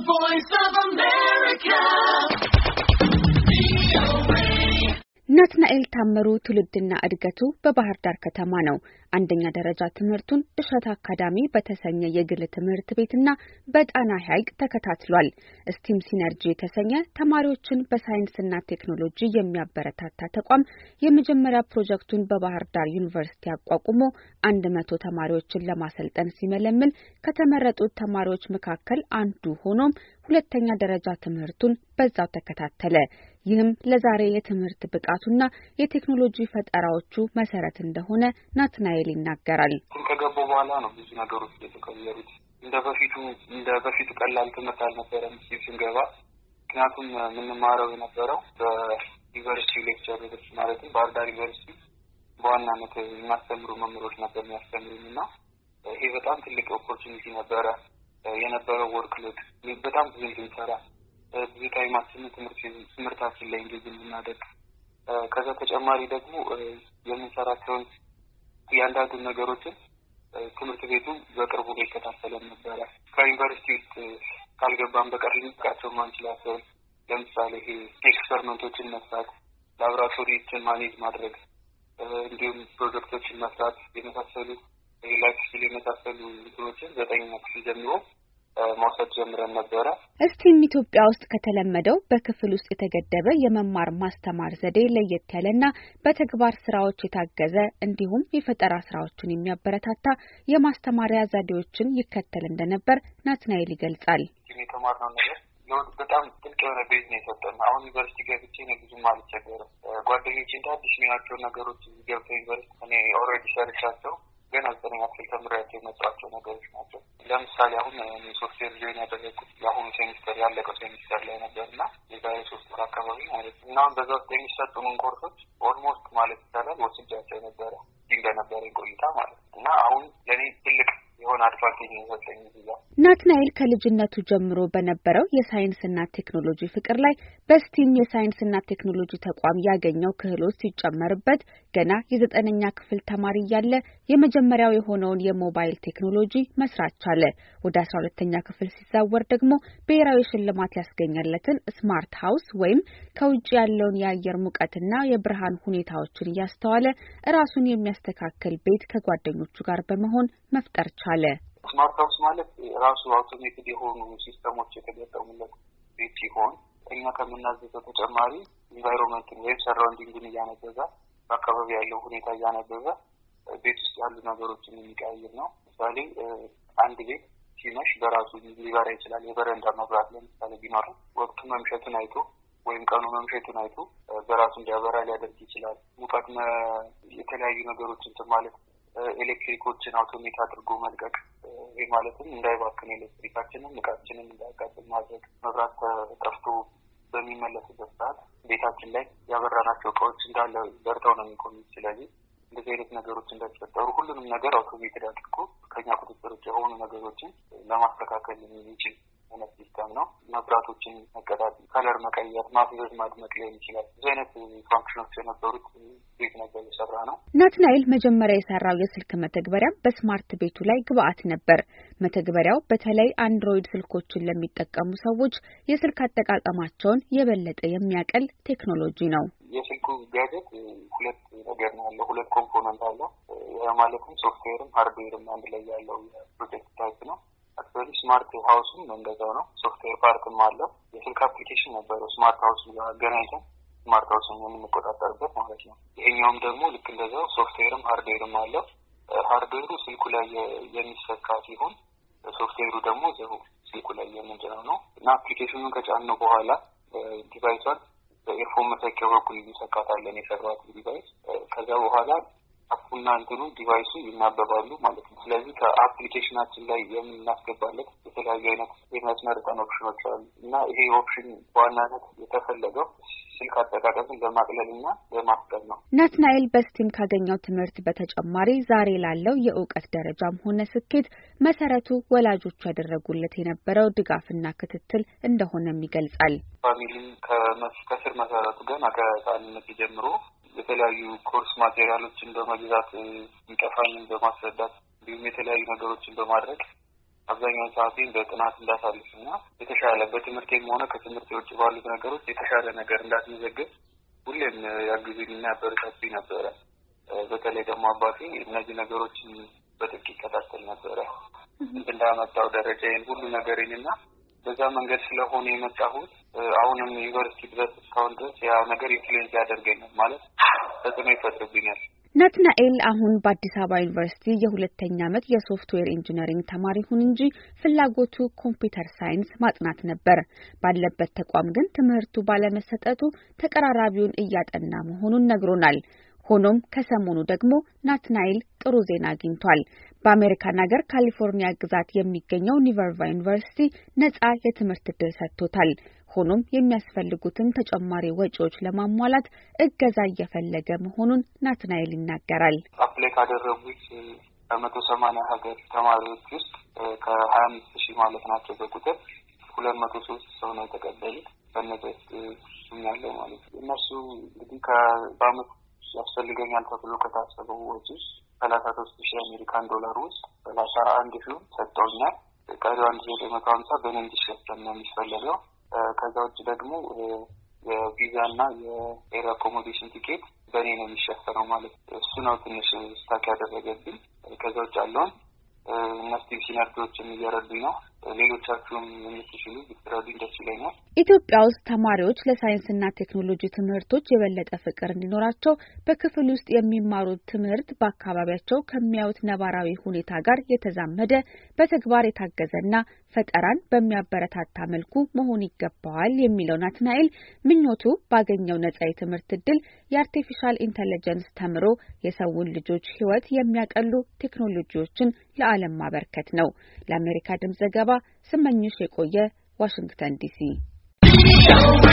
voice of America. ናትናኤል ታምሩ ትውልድና እድገቱ በባህር ዳር ከተማ ነው። አንደኛ ደረጃ ትምህርቱን እሸት አካዳሚ በተሰኘ የግል ትምህርት ቤትና በጣና ሐይቅ ተከታትሏል። ስቲም ሲነርጂ የተሰኘ ተማሪዎችን በሳይንስና ቴክኖሎጂ የሚያበረታታ ተቋም የመጀመሪያ ፕሮጀክቱን በባህር ዳር ዩኒቨርሲቲ አቋቁሞ 100 ተማሪዎችን ለማሰልጠን ሲመለምል ከተመረጡት ተማሪዎች መካከል አንዱ ሆኖም ሁለተኛ ደረጃ ትምህርቱን በዛው ተከታተለ። ይህም ለዛሬ የትምህርት ብቃቱና የቴክኖሎጂ ፈጠራዎቹ መሰረት እንደሆነ ናትናኤል ይናገራል። ከገቡ በኋላ ነው ብዙ ነገሮች የተቀየሩት። እንደ በፊቱ ቀላል ትምህርት አልነበረም ስንገባ። ምክንያቱም የምንማረው የነበረው በዩኒቨርሲቲ ሌክቸሮች ማለትም ባህር ዳር ዩኒቨርሲቲ በዋናነት የሚያስተምሩ መምህሮች ነበር የሚያስተምሩንና ይሄ በጣም ትልቅ ኦፖርቹኒቲ ነበረ። የነበረው ወርክሎድ በጣም ብዙ እንድንሰራ ብዙ ታይማችንን ትምህርታችን ላይ እንድናደርግ ከዛ ተጨማሪ ደግሞ የምንሰራቸውን እያንዳንዱ ነገሮችን ትምህርት ቤቱ በቅርቡ ላይ ይከታተለን ነበረ። ከዩኒቨርሲቲ ውስጥ ካልገባን በቀር ልንቃቸው ማንችላቸው ለምሳሌ ይሄ ኤክስፐሪመንቶችን መስራት፣ ላቦራቶሪዎችን ማኔጅ ማድረግ እንዲሁም ፕሮጀክቶችን መስራት የመሳሰሉ ላይፍ ስኪል የመሳሰሉ እንትኖችን 9ኛ ክፍል ጀምሮ ማውሰድ ጀምረን ነበረ። እስቲም ኢትዮጵያ ውስጥ ከተለመደው በክፍል ውስጥ የተገደበ የመማር ማስተማር ዘዴ ለየት ያለና በተግባር ስራዎች የታገዘ እንዲሁም የፈጠራ ስራዎችን የሚያበረታታ የማስተማሪያ ዘዴዎችን ይከተል እንደነበር ናትናኤል ይገልጻል። የተማርነው ነገር በጣም ጥልቅ የሆነ ቤዝ ነው የሰጠን። አሁን ዩኒቨርሲቲ ገብቼ ነው ብዙም አልቸገርም። ጓደኞቼ እንደ አዲስ የሚያቸው ነገሮች ገብተው ዩኒቨርሲቲ እኔ ኦልሬዲ ሰርቻቸው ገና 9ኛ ክፍል ተምሬያቸው የመጣቸው ነገሮች ናቸው። ለምሳሌ አሁን ሶፍትዌር ጆይን ያደረኩት የአሁኑ ሴሚስተር ያለቀው ሴሚስተር ላይ ነበርና የዛሬ 3 ወር አካባቢ ማለት ነው። እና በዛ ውስጥ የሚሰጡንን ኮርሶች ኦልሞስት ማለት ይቻላል ወስጃቸው ነበረ እንደነበረኝ ቆይታ ማለት ነው። እና አሁን ለኔ ትልቅ የሆነ አድቫንቴጅ ነው ይዘው ናትናኤል ከልጅነቱ ጀምሮ በነበረው የሳይንስና ቴክኖሎጂ ፍቅር ላይ በስቲም የሳይንስና ቴክኖሎጂ ተቋም ያገኘው ክህሎት ሲጨመርበት ገና የ9ኛ ክፍል ተማሪ እያለ የመጀመሪያው የሆነውን የሞባይል ቴክኖሎጂ መስራት ቻለ። ወደ 12ኛ ክፍል ሲዛወር ደግሞ ብሔራዊ ሽልማት ያስገኘለትን ስማርት ሃውስ ወይም ከውጭ ያለውን የአየር ሙቀትና የብርሃን ሁኔታዎችን እያስተዋለ ራሱን የሚያስተካክል ቤት ከጓደኞቹ ጋር በመሆን መፍጠር ቻለ። ስማርት ሃውስ ማለት ራሱ አውቶሜትድ የሆኑ ሲስተሞች የተገጠሙለት ቤት ሲሆን እኛ ከምናዘዘው ተጨማሪ ኢንቫይሮንመንትን ወይም ሰራውንዲንግን እያነበበ በአካባቢ ያለው ሁኔታ እያነበበ ቤት ውስጥ ያሉ ነገሮችን የሚቀያይር ነው። ምሳሌ አንድ ቤት ሲመሽ በራሱ ሊበራ ይችላል። የበረንዳ መብራት ለምሳሌ ቢኖር ወቅቱ መምሸቱን አይቶ ወይም ቀኑ መምሸቱን አይቶ በራሱ እንዲያበራ ሊያደርግ ይችላል። ሙቀት የተለያዩ ነገሮችን ማለት ኤሌክትሪኮችን አውቶሜት አድርጎ መልቀቅ፣ ይህ ማለትም እንዳይባክን ኤሌክትሪካችንን እቃችንን እንዳያቃጥል ማድረግ፣ መብራት ጠፍቶ በሚመለስበት ሰዓት ቤታችን ላይ ያበራናቸው እቃዎች እንዳለ በርተው ነው የሚቆዩት። ስለዚህ እንደዚህ አይነት ነገሮች እንዳይፈጠሩ ሁሉንም ነገር አውቶሜትድ አድርጎ ከኛ ቁጥጥር ውጭ የሆኑ ነገሮችን ለማስተካከል የሚችል አይነት ሲስተም ነው። መብራቶችን መቀጣት፣ ከለር መቀየር፣ ማፍዘዝ፣ ማድመቅ ሊሆን ይችላል። ብዙ አይነት ፋንክሽኖች የነበሩት ቤት ነበር የሰራ ነው። ናትናኤል መጀመሪያ የሰራው የስልክ መተግበሪያ በስማርት ቤቱ ላይ ግብአት ነበር። መተግበሪያው በተለይ አንድሮይድ ስልኮችን ለሚጠቀሙ ሰዎች የስልክ አጠቃቀማቸውን የበለጠ የሚያቀል ቴክኖሎጂ ነው። የስልኩ ጋጀት ሁለት ነገር ነው ያለው፣ ሁለት ኮምፖነንት አለው። ማለትም ሶፍትዌርም ሃርድዌርም አንድ ላይ ያለው የፕሮጀክት ታይፕ ነው። አክቹዋሊ ስማርት ሃውስም እንደዛው ነው። ሶፍትዌር ፓርትም አለው። የስልክ አፕሊኬሽን ነበረው ስማርት ሃውስ ጋር አገናኝተን ስማርት ሃውስን የምንቆጣጠርበት ማለት ነው። ይሄኛውም ደግሞ ልክ እንደዛው ሶፍትዌርም ሃርድዌርም አለው። ሃርድዌሩ ስልኩ ላይ የሚሰካ ሲሆን ሶፍትዌሩ ደግሞ ስልኩ ላይ የምንጭነው ነው እና አፕሊኬሽኑን ከጫነው በኋላ ዲቫይሷን በኤርፎን መሰኪያ በኩል እንሰካታለን የሰራው ዲቫይስ። ከዛ በኋላ አፑና እንትኑ ዲቫይሱ ይናበባሉ ማለት ነው። ስለዚህ ከአፕሊኬሽናችን ላይ የምናስገባለት የተለያዩ አይነት የሚያስመርጠን ኦፕሽኖች አሉ እና ይሄ ኦፕሽን በዋናነት የተፈለገው ስልክ አጠቃቀምን ለማቅለልና ለማስቀል ነው። ናትናኤል በስቲም ካገኘው ትምህርት በተጨማሪ ዛሬ ላለው የእውቀት ደረጃም ሆነ ስኬት መሰረቱ ወላጆቹ ያደረጉለት የነበረው ድጋፍና ክትትል እንደሆነም ይገልጻል። ፋሚሊን ከስር መሰረቱ ገና ከህፃንነት ጀምሮ የተለያዩ ኮርስ ማቴሪያሎችን በመግዛት እንቀፋኝን በማስረዳት እንዲሁም የተለያዩ ነገሮችን በማድረግ አብዛኛውን ሰዓቴን በጥናት እንዳሳልፍና የተሻለ በትምህርቴም ሆነ ከትምህርት ውጭ ባሉት ነገሮች የተሻለ ነገር እንዳስመዘግብ ሁሌም ያግዙኝና ያበረታቱኝ ነበረ። በተለይ ደግሞ አባቴ እነዚህ ነገሮችን በጥብቅ ይከታተል ነበረ። እንዳመጣው ደረጃዬን ሁሉ ነገሬንና በዛ መንገድ ስለሆነ የመጣሁት አሁንም ዩኒቨርሲቲ ድረስ እስካሁን ድረስ ያ ነገር ኢንፍሉዌንስ ያደርገኛል ማለት ተጽዕኖ ይፈጥርብኛል። ናትናኤል አሁን በአዲስ አበባ ዩኒቨርሲቲ የሁለተኛ ዓመት የሶፍትዌር ኢንጂነሪንግ ተማሪ ሁን እንጂ ፍላጎቱ ኮምፒውተር ሳይንስ ማጥናት ነበር። ባለበት ተቋም ግን ትምህርቱ ባለመሰጠቱ ተቀራራቢውን እያጠና መሆኑን ነግሮናል። ሆኖም ከሰሞኑ ደግሞ ናትናኤል ጥሩ ዜና አግኝቷል። በአሜሪካን ሀገር ካሊፎርኒያ ግዛት የሚገኘው ኒቨርቫ ዩኒቨርሲቲ ነጻ የትምህርት ዕድል ሰጥቶታል። ሆኖም የሚያስፈልጉትን ተጨማሪ ወጪዎች ለማሟላት እገዛ እየፈለገ መሆኑን ናትናኤል ይናገራል። አፕላይ ካደረጉት 180 ሀገር ተማሪዎች ውስጥ ከ25,000 ማለት ናቸው በቁጥር 203 ሰው ነው የተቀበሉት። በነዚህ ያለው ማለት ነው። እነሱ እንግዲህ በአመት ያስፈልገኛል ተብሎ ከታሰበው ወጪ 33,000 አሜሪካን ዶላር ውስጥ 31,000 ሰጥተውኛል። ቀሪው 1,950 በእኔ እንዲሸፈን ነው የሚፈልገው። ከዛ ውጭ ደግሞ የቪዛና የኤር አኮሞዴሽን ቲኬት በእኔ ነው የሚሸፈነው ማለት ነው። እሱ ነው ትንሽ ስታክ ያደረገብኝ። ከዛ ውጭ ያለውን እነሱ ሲነርዶችም እየረዱኝ ነው። ሌሎቻችሁም የምትችሉ ብትረዱኝ ደስ ይለኛል። ኢትዮጵያ ውስጥ ተማሪዎች ለሳይንስና ቴክኖሎጂ ትምህርቶች የበለጠ ፍቅር እንዲኖራቸው በክፍል ውስጥ የሚማሩት ትምህርት በአካባቢያቸው ከሚያዩት ነባራዊ ሁኔታ ጋር የተዛመደ በተግባር የታገዘና ፈጠራን በሚያበረታታ መልኩ መሆን ይገባዋል የሚለው ናትናኤል ምኞቱ ባገኘው ነጻ የትምህርት ዕድል የአርቲፊሻል ኢንተለጀንስ ተምሮ የሰውን ልጆች ሕይወት የሚያቀሉ ቴክኖሎጂዎችን ለዓለም ማበርከት ነው። ለአሜሪካ ድምጽ ዘገባ ስመኝሽ የቆየ ዋሽንግተን ዲሲ